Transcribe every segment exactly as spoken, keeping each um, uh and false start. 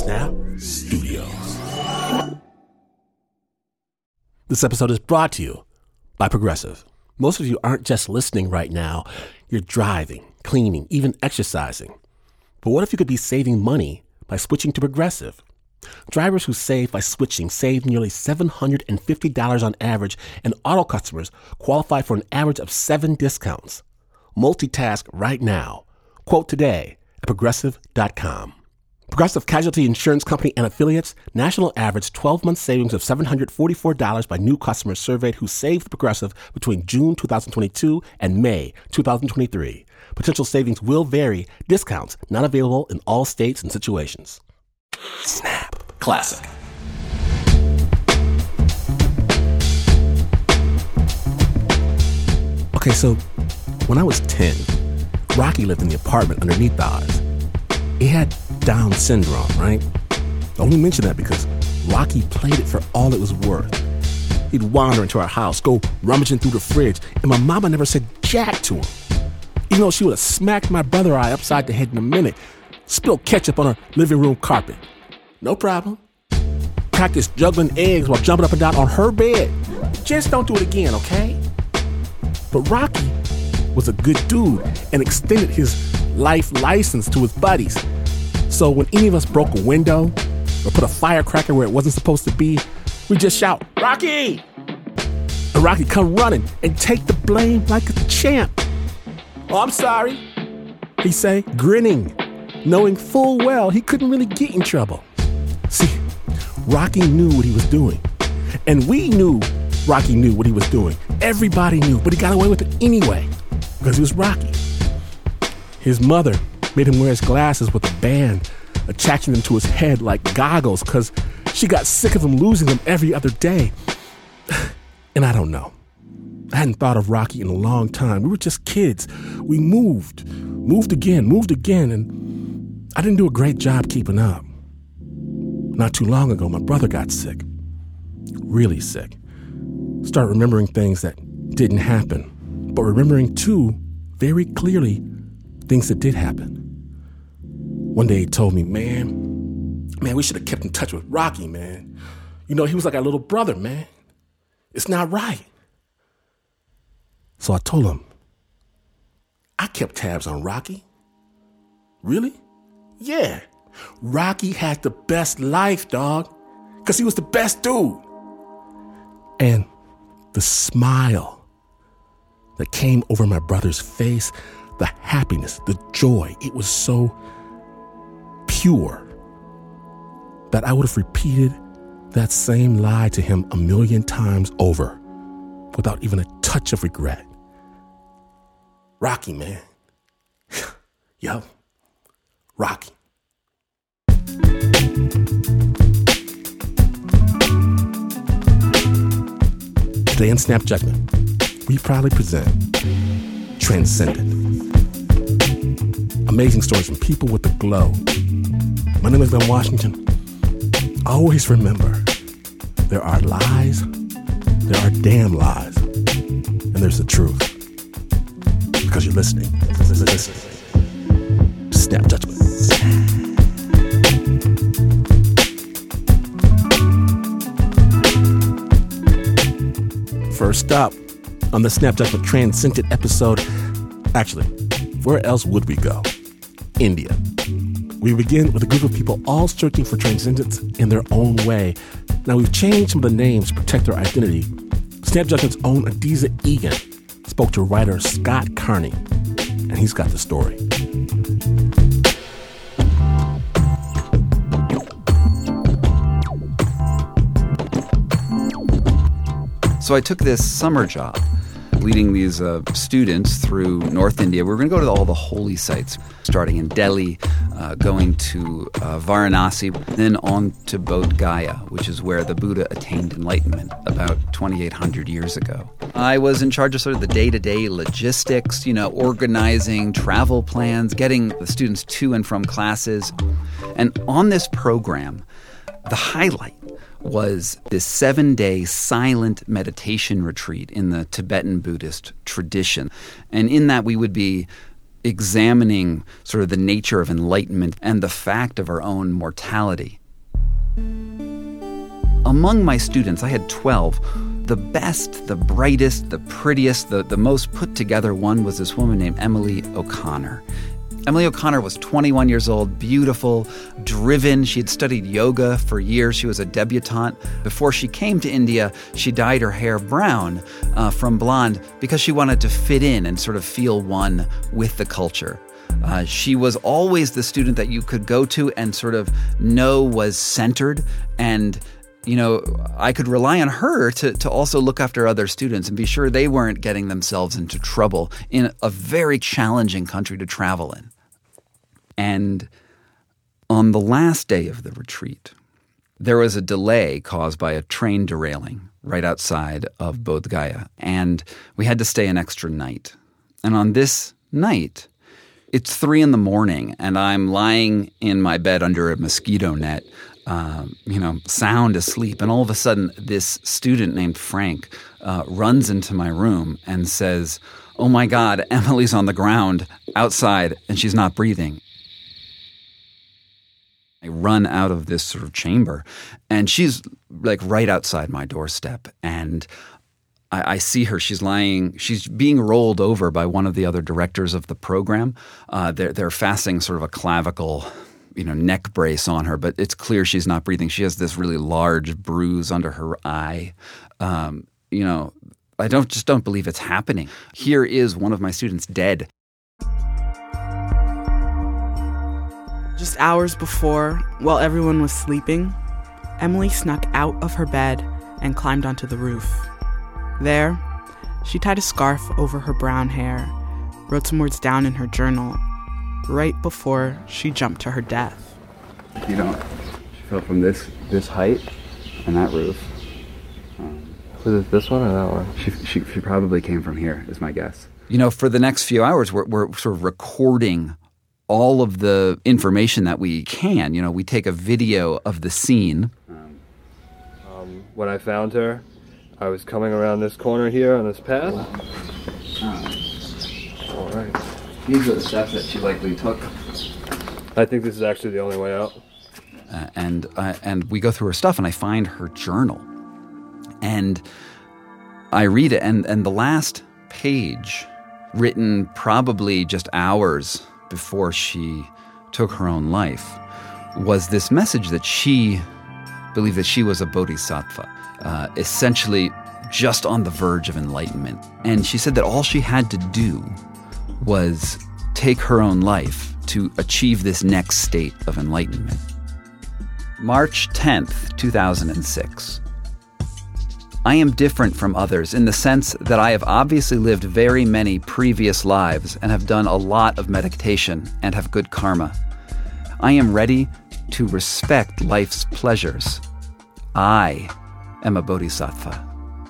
Snap Studios. This episode is brought to you by Progressive. Most of you aren't just listening right now. You're driving, cleaning, even exercising. But what if you could be saving money by switching to Progressive? Drivers who save by switching save nearly seven hundred fifty dollars on average, and auto customers qualify for an average of seven discounts. Multitask right now. Quote today at progressive dot com. Progressive Casualty Insurance Company and Affiliates, national average twelve-month savings of seven hundred forty-four dollars by new customers surveyed who saved Progressive between June twenty twenty-two and May twenty twenty-three. Potential savings will vary. Discounts not available in all states and situations. Snap. Classic. Okay, so when I was ten, Rocky lived in the apartment underneath ours. He had Down syndrome, right? I only mention that because Rocky played it for all it was worth. He'd wander into our house, go rummaging through the fridge, and my mama never said jack to him. Even though she would have smacked my brother I upside the head in a minute, spilled ketchup on her living room carpet. No problem. Practiced juggling eggs while jumping up and down on her bed. Just don't do it again, okay? But Rocky was a good dude and extended his life license to his buddies. So when any of us broke a window or put a firecracker where it wasn't supposed to be, we just shout, "Rocky!" And Rocky come running and take the blame like a champ. "Oh, I'm sorry," he say, grinning, knowing full well he couldn't really get in trouble. See, Rocky knew what he was doing. And we knew Rocky knew what he was doing. Everybody knew, but he got away with it anyway because he was Rocky. His mother made him wear his glasses with a band, attaching them to his head like goggles because she got sick of him losing them every other day. And I don't know. I hadn't thought of Rocky in a long time. We were just kids. We moved, moved again, moved again, and I didn't do a great job keeping up. Not too long ago, my brother got sick. Really sick. Started remembering things that didn't happen, but remembering, too, very clearly, things that did happen. One day he told me, man, man, we should have kept in touch with Rocky, man. You know, he was like our little brother, man. It's not right. So I told him, I kept tabs on Rocky. Really? Yeah. Rocky had the best life, dog, because he was the best dude. And the smile that came over my brother's face, the happiness, the joy, it was so pure that I would have repeated that same lie to him a million times over without even a touch of regret. Rocky, man. Yup. Rocky. Today in Snap Judgment, we proudly present Transcendent. Amazing stories from people with a glow. My name is Glenn Washington. Always remember, there are lies, there are damn lies, and there's the truth. Because you're listening. Listen. Snap Judgment. First up on the Snap Judgment Transcendent episode, actually, where else would we go? India. We begin with a group of people all searching for transcendence in their own way. Now, we've changed some of the names to protect their identity. Snap Judgment's own Adiza Egan spoke to writer Scott Carney, and he's got the story. So I took this summer job leading these uh, students through North India. We were going to go to all the holy sites, starting in Delhi, uh, going to uh, Varanasi, then on to Bodh Gaya, which is where the Buddha attained enlightenment about twenty-eight hundred years ago. I was in charge of sort of the day-to-day logistics, you know, organizing travel plans, getting the students to and from classes. And on this program, the highlight was this seven-day silent meditation retreat in the Tibetan Buddhist tradition. And in that we would be examining sort of the nature of enlightenment and the fact of our own mortality. Among my students, I had twelve. The best, the brightest, the prettiest, the, the most put together one was this woman named Emily O'Connor. Emily O'Connor was twenty-one years old, beautiful, driven. She had studied yoga for years. She was a debutante. Before she came to India, she dyed her hair brown uh, from blonde because she wanted to fit in and sort of feel one with the culture. Uh, she was always the student that you could go to and sort of know was centered, and you know, I could rely on her to, to also look after other students and be sure they weren't getting themselves into trouble in a very challenging country to travel in. And on the last day of the retreat, there was a delay caused by a train derailing right outside of Bodh Gaya, and we had to stay an extra night. And on this night, it's three in the morning, and I'm lying in my bed under a mosquito net, Um, you know, sound asleep. And all of a sudden, this student named Frank uh, runs into my room and says, "Oh my God, Emily's on the ground outside and she's not breathing." I run out of this sort of chamber and she's like right outside my doorstep. And I, I see her. She's lying. She's being rolled over by one of the other directors of the program. Uh, they're, they're fastening sort of a clavicle you know, neck brace on her, but it's clear she's not breathing. She has this really large bruise under her eye. Um, you know, I don't just don't believe it's happening. Here is one of my students dead. Just hours before, while everyone was sleeping, Emily snuck out of her bed and climbed onto the roof. There, she tied a scarf over her brown hair, wrote some words down in her journal, right before she jumped to her death. You know, she fell from this this height and that roof. Um, Was it this one or that one? She, she she probably came from here, is my guess. You know, for the next few hours, we're we're sort of recording all of the information that we can. You know, we take a video of the scene. Um, um, when I found her, I was coming around this corner here on this path. Uh, all right. These are the steps that she likely took. I think this is actually the only way out. Uh, and uh, and we go through her stuff, and I find her journal. And I read it, and, and the last page, written probably just hours before she took her own life, was this message that she believed that she was a bodhisattva, uh, essentially just on the verge of enlightenment. And she said that all she had to do was take her own life to achieve this next state of enlightenment. March tenth, two thousand six. I am different from others in the sense that I have obviously lived very many previous lives and have done a lot of meditation and have good karma. I am ready to respect life's pleasures. I am a bodhisattva.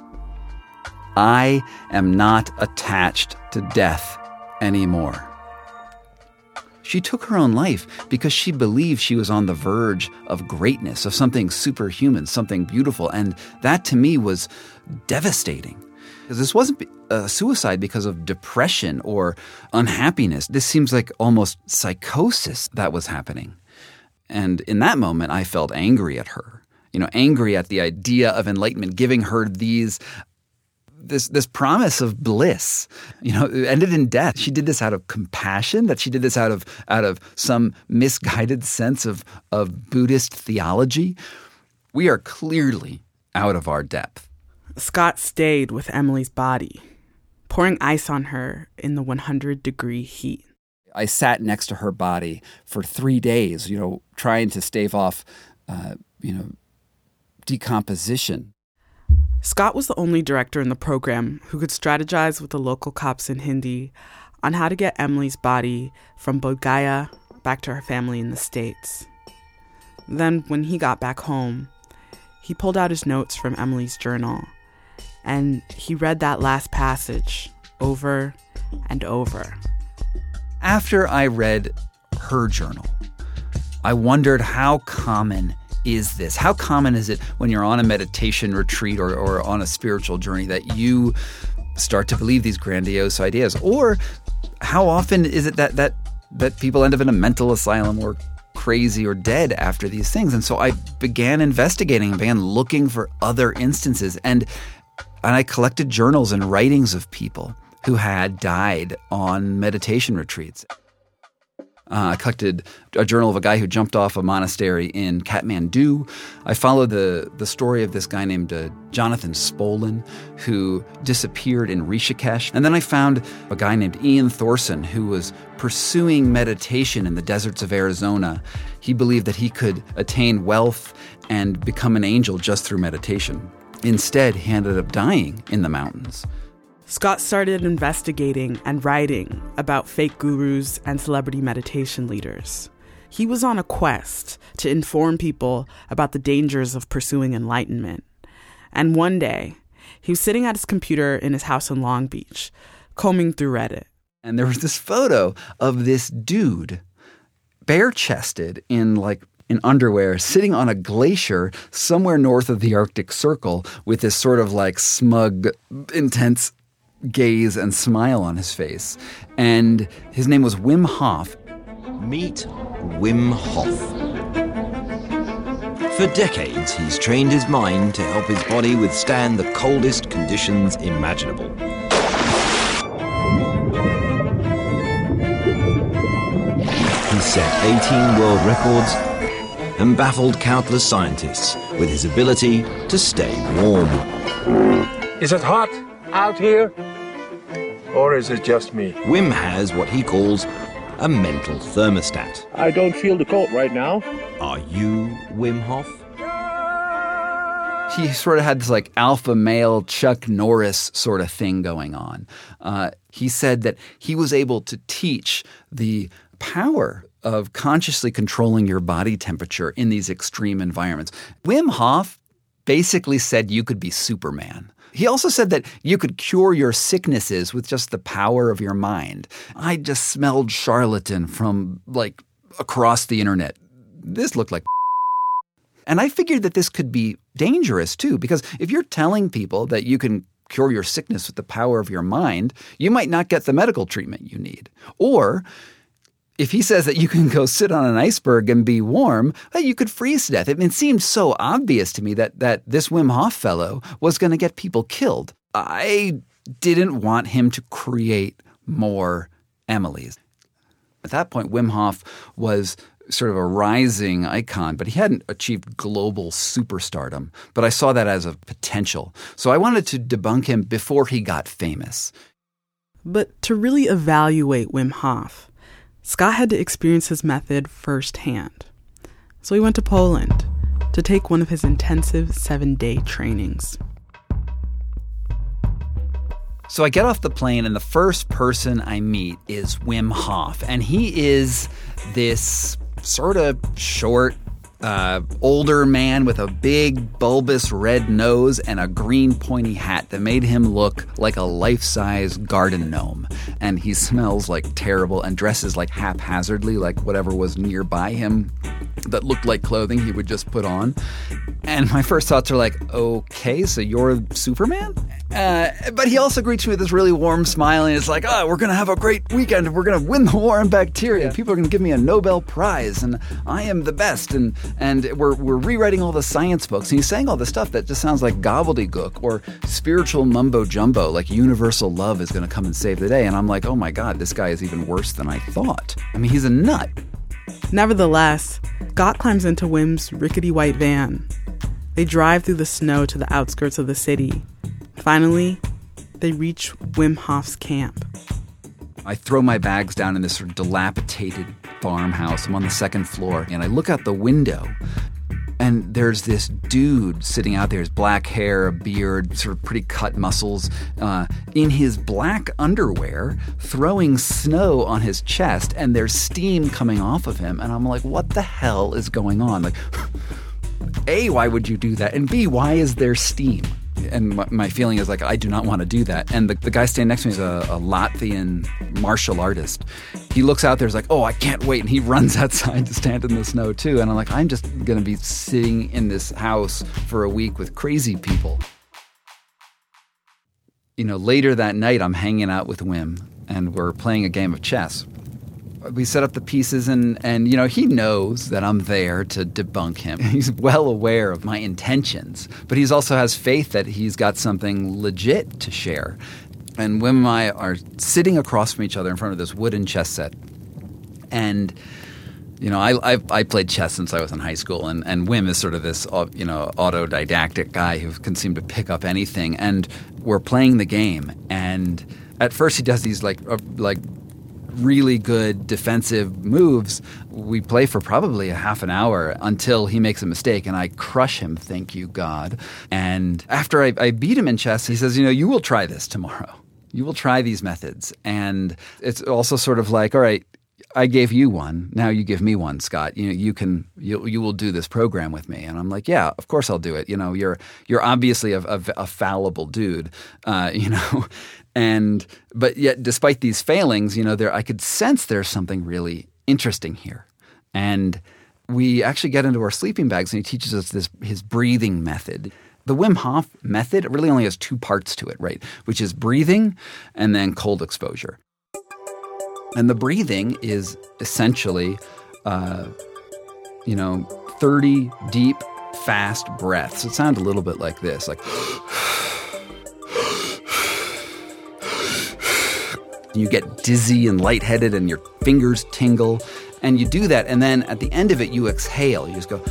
I am not attached to death anymore. She took her own life because she believed she was on the verge of greatness, of something superhuman, something beautiful. And that to me was devastating. Because this wasn't a suicide because of depression or unhappiness. This seems like almost psychosis that was happening. And in that moment, I felt angry at her. You know, angry at the idea of enlightenment, giving her these This this promise of bliss, you know, it ended in death. She did this out of compassion, that she did this out of out of some misguided sense of, of Buddhist theology. We are clearly out of our depth. Scott stayed with Emily's body, pouring ice on her in the one hundred degree heat. I sat next to her body for three days, you know, trying to stave off, uh, you know, decomposition. Scott was the only director in the program who could strategize with the local cops in Hindi on how to get Emily's body from Bodh Gaya back to her family in the States. Then, when he got back home, he pulled out his notes from Emily's journal, and he read that last passage over and over. After I read her journal, I wondered how common is this? How common is it when you're on a meditation retreat or, or on a spiritual journey that you start to believe these grandiose ideas? Or how often is it that that that people end up in a mental asylum or crazy or dead after these things? And so I began investigating and began looking for other instances. And, and I collected journals and writings of people who had died on meditation retreats. Uh, I collected a journal of a guy who jumped off a monastery in Kathmandu. I followed the, the story of this guy named uh, Jonathan Spolin, who disappeared in Rishikesh. And then I found a guy named Ian Thorson, who was pursuing meditation in the deserts of Arizona. He believed that he could attain wealth and become an angel just through meditation. Instead, he ended up dying in the mountains. Scott started investigating and writing about fake gurus and celebrity meditation leaders. He was on a quest to inform people about the dangers of pursuing enlightenment. And one day, he was sitting at his computer in his house in Long Beach, combing through Reddit. And there was this photo of this dude, bare-chested in like in underwear, sitting on a glacier somewhere north of the Arctic Circle with this sort of like smug, intense gaze and smile on his face. And his name was Wim Hof. Meet Wim Hof. For decades, he's trained his mind to help his body withstand the coldest conditions imaginable. He set eighteen world records and baffled countless scientists with his ability to stay warm. Is it hot out here? Or is it just me? Wim has what he calls a mental thermostat. I don't feel the cold right now. Are you Wim Hof? He sort of had this like alpha male Chuck Norris sort of thing going on. Uh, he said that he was able to teach the power of consciously controlling your body temperature in these extreme environments. Wim Hof basically said you could be Superman. He also said that you could cure your sicknesses with just the power of your mind. I just smelled charlatan from like across the internet. This looked like and I figured that this could be dangerous too, because if you're telling people that you can cure your sickness with the power of your mind, you might not get the medical treatment you need. Or if he says that you can go sit on an iceberg and be warm, well, you could freeze to death. I mean, it seemed so obvious to me that that this Wim Hof fellow was going to get people killed. I didn't want him to create more Emilys. At that point, Wim Hof was sort of a rising icon, but he hadn't achieved global superstardom. But I saw that as a potential. So I wanted to debunk him before he got famous. But to really evaluate Wim Hof, Scott had to experience his method firsthand. So he went to Poland to take one of his intensive seven-day trainings. So I get off the plane, and the first person I meet is Wim Hof. And he is this sort of short, uh, older man with a big, bulbous red nose and a green pointy hat that made him look like a life-size garden gnome. And he smells like terrible and dresses like haphazardly, like whatever was nearby him that looked like clothing he would just put on. And my first thoughts are like, okay, so you're Superman? Uh, but he also greets me with this really warm smile, and it's like, oh, we're going to have a great weekend, and we're going to win the war on bacteria. People are going to give me a Nobel Prize, and I am the best, and and we're we're rewriting all the science books. And he's saying all this stuff that just sounds like gobbledygook or spiritual mumbo-jumbo, like universal love is going to come and save the day. And I'm like, oh my God, this guy is even worse than I thought. I mean, he's a nut. Nevertheless, Scott climbs into Wim's rickety white van. They drive through the snow to the outskirts of the city. Finally, they reach Wim Hof's camp. I throw my bags down in this sort of dilapidated farmhouse. I'm on the second floor, and I look out the window, and there's this dude sitting out there, his black hair, a beard, sort of pretty cut muscles, uh, in his black underwear, throwing snow on his chest, and there's steam coming off of him. And I'm like, what the hell is going on? Like, A, why would you do that? And B, why is there steam? And my, my feeling is like, I do not want to do that. And the, the guy standing next to me is a, a Latvian martial artist. He looks out there, is like, oh, I can't wait. And he runs outside to stand in the snow too. And I'm like, I'm just going to be sitting in this house for a week with crazy people. You know, later that night, I'm hanging out with Wim. and we're playing a game of chess. We set up the pieces, and, and you know, he knows that I'm there to debunk him. He's well aware of my intentions, but he also has faith that he's got something legit to share. And Wim and I are sitting across from each other in front of this wooden chess set. And, you know, I, I, I played chess since I was in high school, and, and Wim is sort of this, you know, autodidactic guy who can seem to pick up anything. And we're playing the game, and at first he does these, like, uh, like, really good defensive moves. We play for probably a half an hour until he makes a mistake, and I crush him, thank you, God. And after I, I beat him in chess, he says, you know, you will try this tomorrow. You will try these methods. And it's also sort of like, all right, I gave you one. Now you give me one, Scott. You know, you can, you, you will do this program with me. And I'm like, yeah, of course I'll do it. You know, you're, you're obviously a, a, a fallible dude, uh, you know, and, but yet despite these failings, you know, there, I could sense there's something really interesting here. And we actually get into our sleeping bags, and he teaches us this, his breathing method. The Wim Hof method really only has two parts to it, right? Which is breathing and then cold exposure. And the breathing is essentially, uh, you know, thirty deep, fast breaths. It sounds a little bit like this, like you get dizzy and lightheaded and your fingers tingle. And you do that, and then at the end of it, you exhale. You just go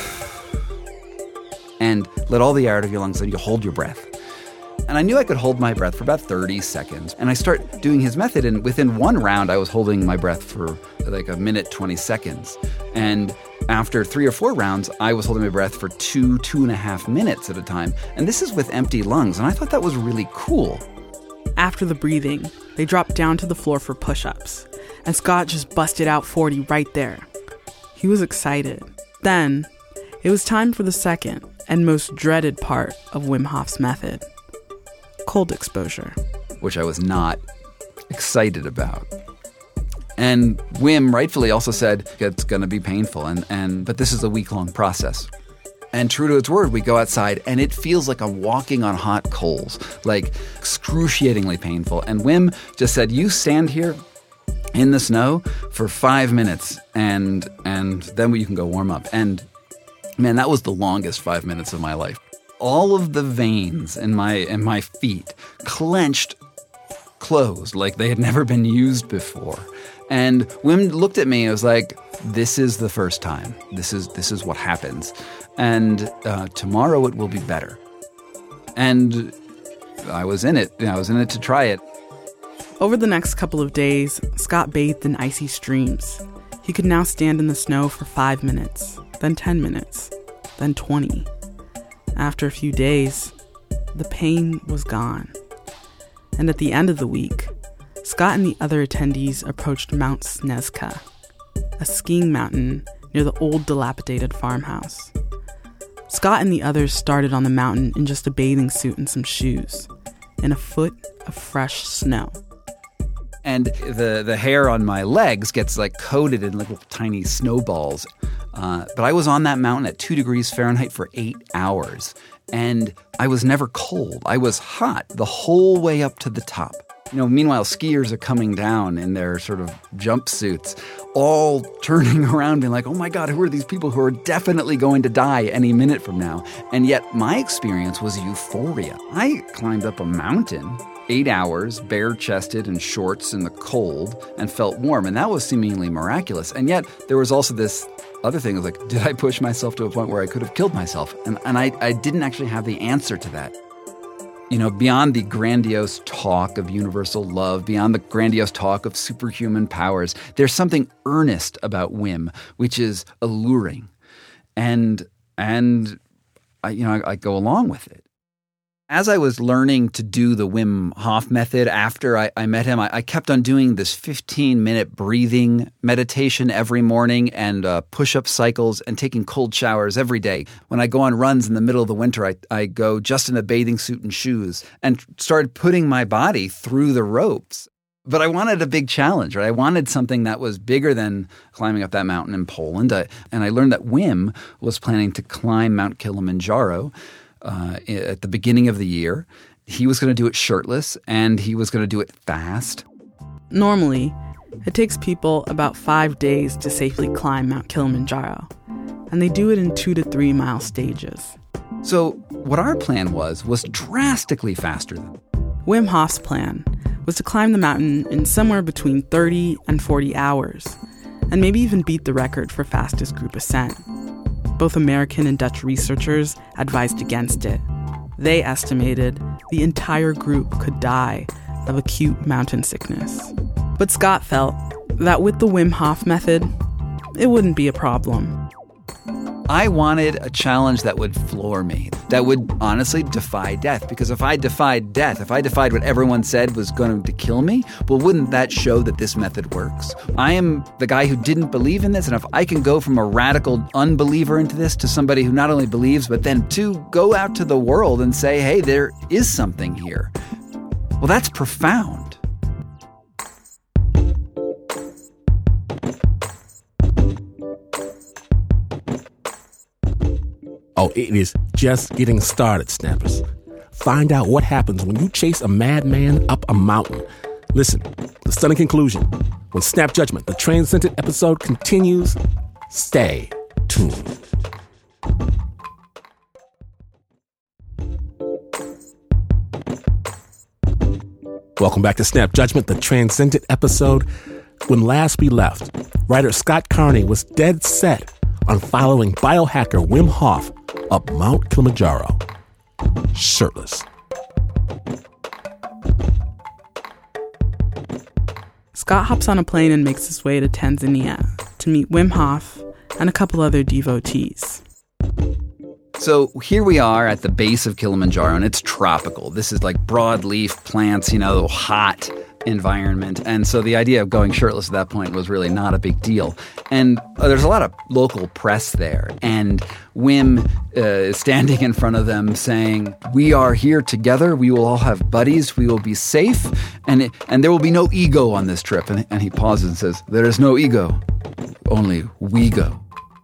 and let all the air out of your lungs, and you hold your breath. And I knew I could hold my breath for about thirty seconds. And I start doing his method, and within one round, I was holding my breath for like a minute, twenty seconds. And after three or four rounds, I was holding my breath for two, two and a half minutes at a time. And this is with empty lungs, and I thought that was really cool. After the breathing, they dropped down to the floor for push-ups, and Scott just busted out forty right there. He was excited. Then, it was time for the second and most dreaded part of Wim Hof's method. Cold exposure. Which I was not excited about. And Wim rightfully also said it's going to be painful, and, and but this is a week-long process. And true to its word, we go outside, and it feels like I'm walking on hot coals, like excruciatingly painful. And Wim just said, you stand here in the snow for five minutes, and and then you can go warm up. And man, that was the longest five minutes of my life. All of the veins in my in my feet clenched closed like they had never been used before. And Wim looked at me and was like, this is the first time. This is this is what happens. And uh, tomorrow it will be better. And I was in it. I was in it to try it. Over the next couple of days, Scott bathed in icy streams. He could now stand in the snow for five minutes, then ten minutes, then twenty. After a few days, the pain was gone. And at the end of the week, Scott and the other attendees approached Mount Snezka, a skiing mountain near the old dilapidated farmhouse. Scott and the others started on the mountain in just a bathing suit and some shoes, in a foot of fresh snow. And the, the hair on my legs gets like coated in little tiny snowballs. Uh, but I was on that mountain at two degrees Fahrenheit for eight hours. And I was never cold. I was hot the whole way up to the top. You know, meanwhile, skiers are coming down in their sort of jumpsuits, all turning around being like, oh my God, who are these people who are definitely going to die any minute from now? And yet my experience was euphoria. I climbed up a mountain, eight hours, bare-chested and shorts in the cold, and felt warm. And that was seemingly miraculous. And yet there was also this other thing of like, did I push myself to a point where I could have killed myself? And, and I, I didn't actually have the answer to that. You know, beyond the grandiose talk of universal love, beyond the grandiose talk of superhuman powers, there's something earnest about Wim, which is alluring. And, and I, you know, I, I go along with it. As I was learning to do the Wim Hof method after I, I met him, I, I kept on doing this fifteen-minute breathing meditation every morning and uh, push-up cycles and taking cold showers every day. When I go on runs in the middle of the winter, I, I go just in a bathing suit and shoes and started putting my body through the ropes. But I wanted a big challenge, right? I wanted something that was bigger than climbing up that mountain in Poland. I, and I learned that Wim was planning to climb Mount Kilimanjaro Uh, at the beginning of the year. He was going to do it shirtless, and he was going to do it fast. Normally, it takes people about five days to safely climb Mount Kilimanjaro, and they do it in two to three mile stages. So what our plan was, was drastically faster than Wim Hof's plan was to climb the mountain in somewhere between thirty and forty hours, and maybe even beat the record for fastest group ascent. Both American and Dutch researchers advised against it. They estimated the entire group could die of acute mountain sickness. But Scott felt that with the Wim Hof method, it wouldn't be a problem. I wanted a challenge that would floor me, that would honestly defy death. Because if I defied death, if I defied what everyone said was going to kill me, well, wouldn't that show that this method works? I am the guy who didn't believe in this, and if I can go from a radical unbeliever into this to somebody who not only believes, but then to go out to the world and say, hey, there is something here. Well, that's profound. Oh, it is just getting started, Snappers. Find out what happens when you chase a madman up a mountain. Listen, the stunning conclusion. When Snap Judgment, the Transcendent episode continues, stay tuned. Welcome back to Snap Judgment, the Transcendent episode. When last we left, writer Scott Carney was dead set on following biohacker Wim Hof up Mount Kilimanjaro, shirtless. Scott hops on a plane and makes his way to Tanzania to meet Wim Hof and a couple other devotees. So here we are at the base of Kilimanjaro, and it's tropical. This is like broadleaf plants, you know, hot environment. And so the idea of going shirtless at that point was really not a big deal. And uh, there's a lot of local press there. And Wim uh, is standing in front of them saying, we are here together. We will all have buddies. We will be safe. And, it, and there will be no ego on this trip. And, and he pauses and says, there is no ego, only we go.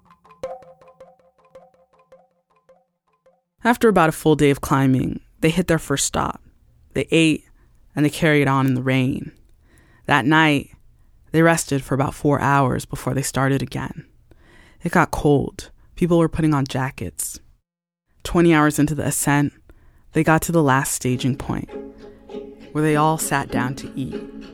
After about a full day of climbing, they hit their first stop. They ate, and they carried on in the rain. That night, they rested for about four hours before they started again. It got cold. People were putting on jackets. Twenty hours into the ascent, they got to the last staging point, where they all sat down to eat.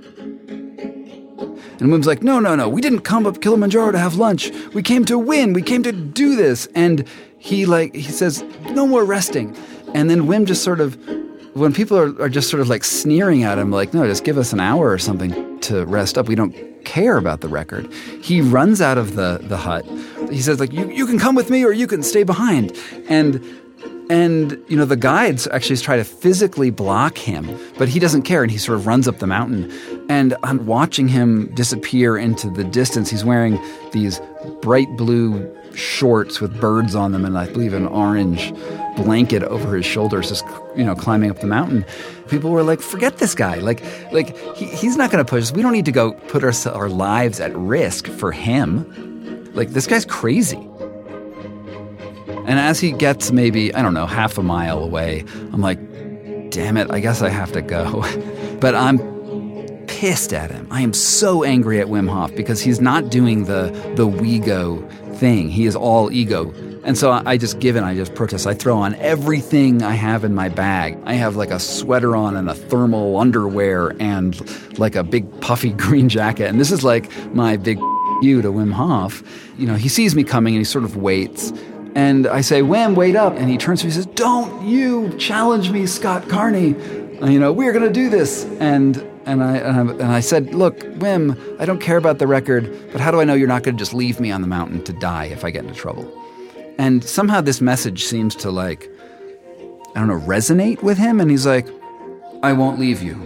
And Wim's like, no, no, no, we didn't come up Kilimanjaro to have lunch. We came to win. We came to do this. And he like, he says, no more resting. And then Wim just sort of, when people are, are just sort of like sneering at him, like, no, just give us an hour or something to rest up. We don't care about the record. He runs out of the, the hut. He says, like, you, you can come with me or you can stay behind. And And, you know, the guides actually try to physically block him, but he doesn't care, and he sort of runs up the mountain. And I'm watching him disappear into the distance. He's wearing these bright blue shorts with birds on them and I believe an orange blanket over his shoulders, just, you know, climbing up the mountain. People were like, forget this guy. Like, like he, he's not going to push us. We don't need to go put our, our lives at risk for him. Like, this guy's crazy. And as he gets maybe, I don't know, half a mile away, I'm like, damn it, I guess I have to go. But I'm pissed at him. I am so angry at Wim Hof because he's not doing the the we go thing. He is all ego. And so I just give in, I just protest. I throw on everything I have in my bag. I have like a sweater on and a thermal underwear and like a big puffy green jacket. And this is like my big you to Wim Hof. You know, he sees me coming and he sort of waits. And I say, Wim, wait up. And he turns to me and says, don't you challenge me, Scott Carney. You know, we're going to do this. And and I, and I and I said, look, Wim, I don't care about the record, but how do I know you're not going to just leave me on the mountain to die if I get into trouble? And somehow this message seems to, like, I don't know, resonate with him. And he's like, I won't leave you.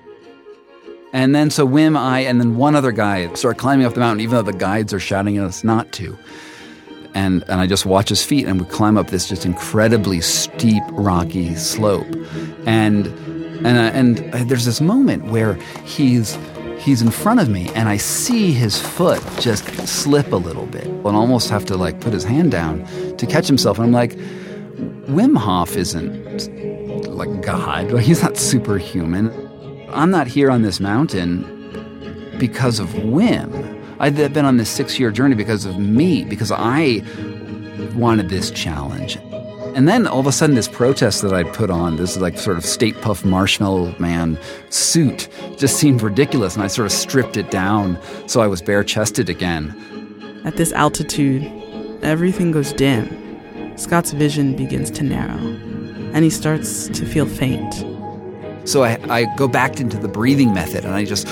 And then so Wim, I, and then one other guy start climbing up the mountain, even though the guides are shouting at us not to. And and I just watch his feet, and we climb up this just incredibly steep, rocky slope. And and uh, and uh, there's this moment where he's he's in front of me, and I see his foot just slip a little bit, and almost have to like put his hand down to catch himself. And I'm like, Wim Hof isn't like God. He's not superhuman. I'm not here on this mountain because of Wim. I'd been on this six-year journey because of me, because I wanted this challenge. And then all of a sudden this protest that I'd put on, this like sort of State Puff Marshmallow Man suit, just seemed ridiculous, and I sort of stripped it down so I was bare-chested again. At this altitude, everything goes dim. Scott's vision begins to narrow, and he starts to feel faint. So I, I go back into the breathing method, and I just...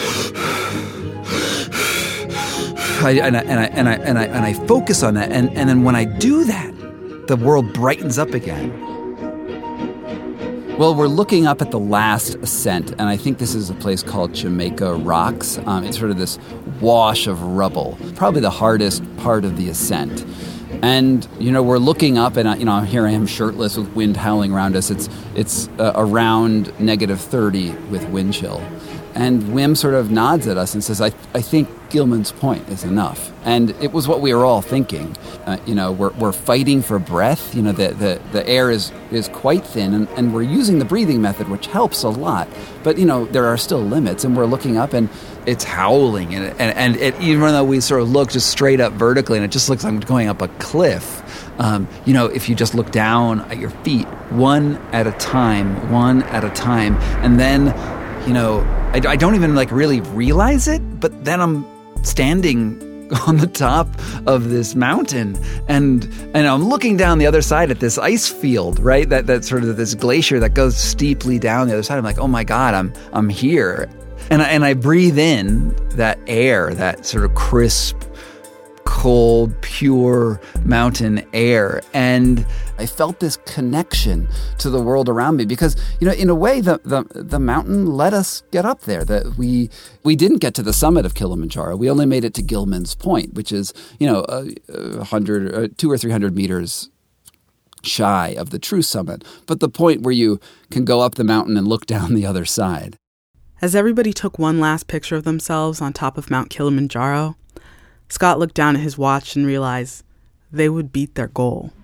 I, and, I, and, I, and, I, and, I, and I focus on that, and, and then when I do that, the world brightens up again. Well, we're looking up at the last ascent, and I think this is a place called Jamaica Rocks. Um, it's sort of this wash of rubble, probably the hardest part of the ascent. And, you know, we're looking up, and, you know, here I am shirtless with wind howling around us. It's it's uh, around negative thirty with wind chill. And Wim sort of nods at us and says, I, I think Gilman's Point is enough. And it was what we were all thinking. Uh, you know, we're we're fighting for breath. You know, the, the, the air is, is quite thin, and, and we're using the breathing method, which helps a lot. But, you know, there are still limits, and we're looking up, and it's howling. And, and, and it, even though we sort of look just straight up vertically, and it just looks like I'm going up a cliff, um, you know, if you just look down at your feet, one at a time, one at a time, and then... You know, I, I don't even, like, really realize it, but then I'm standing on the top of this mountain, and and I'm looking down the other side at this ice field, right? That that sort of this glacier that goes steeply down the other side. I'm like, oh my God, I'm I'm here. And I, and I breathe in that air, that sort of crisp, cold, pure mountain air. And I felt this connection to the world around me because, you know, in a way, the the, the mountain let us get up there. That we we didn't get to the summit of Kilimanjaro. We only made it to Gilman's Point, which is, you know, a, a hundred, uh, two or three hundred meters shy of the true summit, but the point where you can go up the mountain and look down the other side. As everybody took one last picture of themselves on top of Mount Kilimanjaro, Scott looked down at his watch and realized they would beat their goal.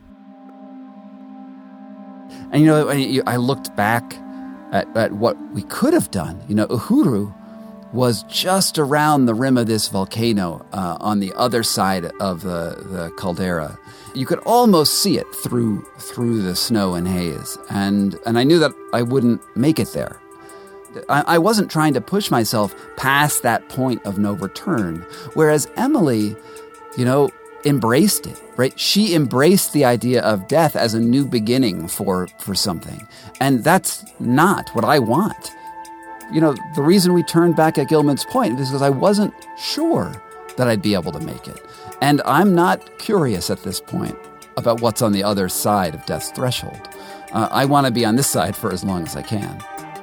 And, you know, I looked back at, at what we could have done. You know, Uhuru was just around the rim of this volcano uh, on the other side of the, the caldera. You could almost see it through through the snow and haze. And, and I knew that I wouldn't make it there. I, I wasn't trying to push myself past that point of no return. Whereas Emily, you know, embraced it, right? She embraced the idea of death as a new beginning for, for something. And that's not what I want. You know, the reason we turned back at Gilman's Point is because I wasn't sure that I'd be able to make it. And I'm not curious at this point about what's on the other side of death's threshold. Uh, I want to be on this side for as long as I can.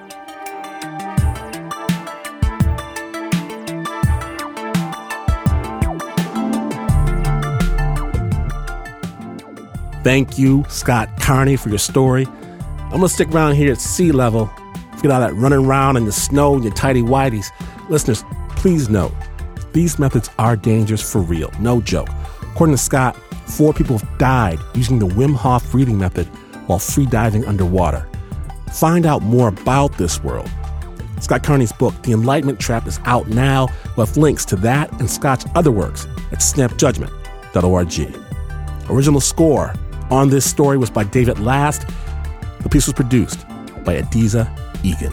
Thank you, Scott Carney, for your story. I'm going to stick around here at sea level. Forget all that running around in the snow and your tighty whities. Listeners, please note, these methods are dangerous for real. No joke. According to Scott, four people have died using the Wim Hof breathing method while free diving underwater. Find out more about this world. Scott Carney's book, The Enlightenment Trap, is out now. We'll have links to that and Scott's other works at snap judgment dot org. Original score on this story was by David Last. The piece was produced by Adiza Egan.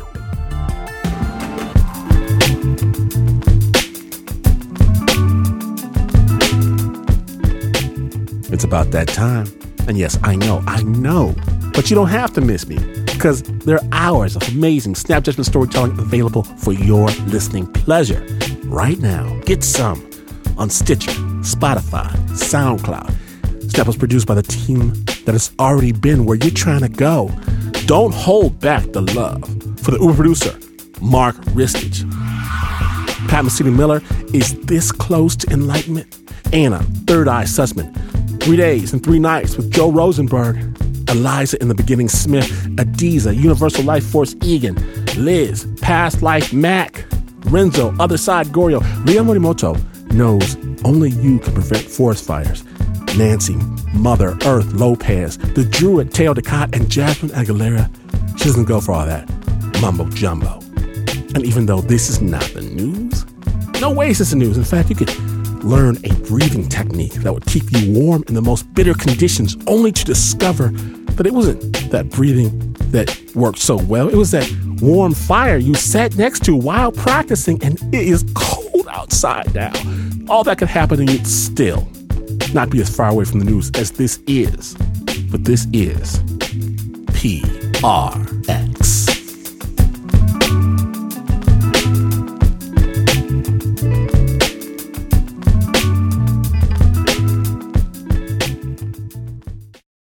It's about that time. And yes, I know, I know. But you don't have to miss me because there are hours of amazing Snap Judgment storytelling available for your listening pleasure. Right now, get some on Stitcher, Spotify, SoundCloud. Snap was produced by the team that has already been where you're trying to go. Don't hold back the love for the Uber producer, Mark Ristich. Pat Mesiti-Miller is this close to enlightenment. Anna, Third Eye Sussman, Three Days and Three Nights with Joe Rosenberg. Eliza in the Beginning Smith, Adiza, Universal Life Force Egan, Liz, Past Life Mac, Renzo, Other Side Gorio. Leah Morimoto knows only you can prevent forest fires. Nancy, Mother Earth Lopez, the Druid Teo Ducat, and Jasmine Aguilera. She doesn't go for all that mumbo jumbo. And even though this is not the news, No way is this news. In fact, you could learn a breathing technique that would keep you warm in the most bitter conditions, only to discover that it wasn't that breathing that worked so well. It was that warm fire you sat next to while practicing, and it is cold outside now. All that could happen and you'd still not be as far away from the news as this is. But this is P R